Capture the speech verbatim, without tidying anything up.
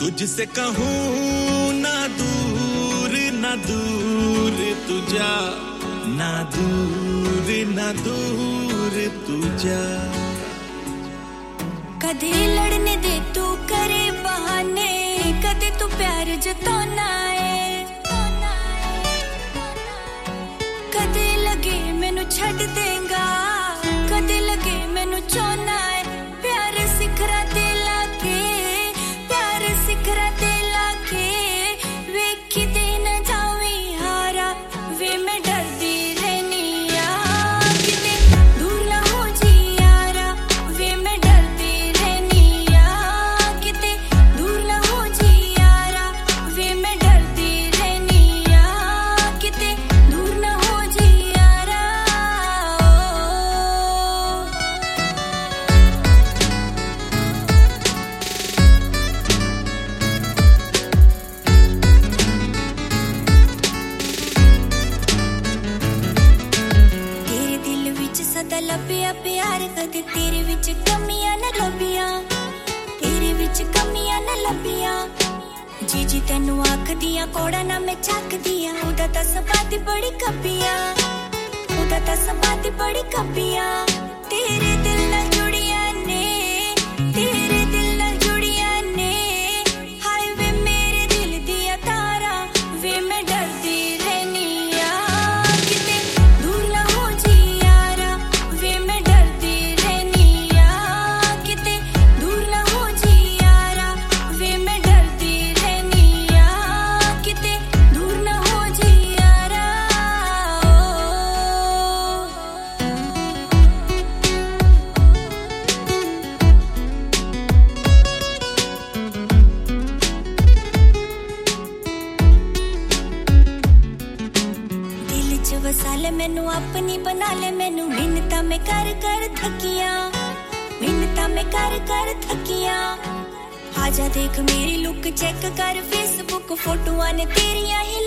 तुझसे कहूँ ना दूर ना दूर तू जा, ना दूर ना दूर तू जा। कदे लड़ने दे तू करे बहाने, कदे तू प्यार जताना है, कदे लगे मैनू छड़ देगा, कदे लगे मैनू चाहना है। प्यार सिखरा ते लाके, प्यार सिखरा ते लाके, वेखी ते न जावी हारा, वे मैं डरदी रहनी आ, किते दूर ना हो जी यारा, वे मैं डरदी रहनी आ, किते दूर ना हो जी यारा, वे मैं डरदी रहनी आ, किते दूर ना हो जी यारा। तेरे दिल विच सदा लभ्या प्यार, कदे तेरे विच कमियां न लभियां, तेरे विच कमियां न लभियां। जी जी तैनू आखदियां कोड़ा ना मैं चकदियां, ओदा तां सबाती बड़ी कब्बियां, ओदा तां सबाती बड़ी कब्बियां। तेरे दिल नाल जुड़ियां ने, तेरे दिल नाल जुड़ियां ने, हाय वे मेरे दिल दियां तारां, वे मैं डरदी रहनी आ, किते दूर ना हो जी यारा, वे मैं डरदी रहनी आ, किते दूर ना हो जी यारा, वे मैं डरदी रहनी आ, किते दूर ना हो जी यारा। दिल च वसा ले मैनू अपनी बना ले, मैनू मिन्नतां मैं कर कर थकियां, मिन्नतां मैं कर कर थकियां। आजा देख मेरी लुक चेक कर, फेसबुक फोटोआं ने तेरियां ही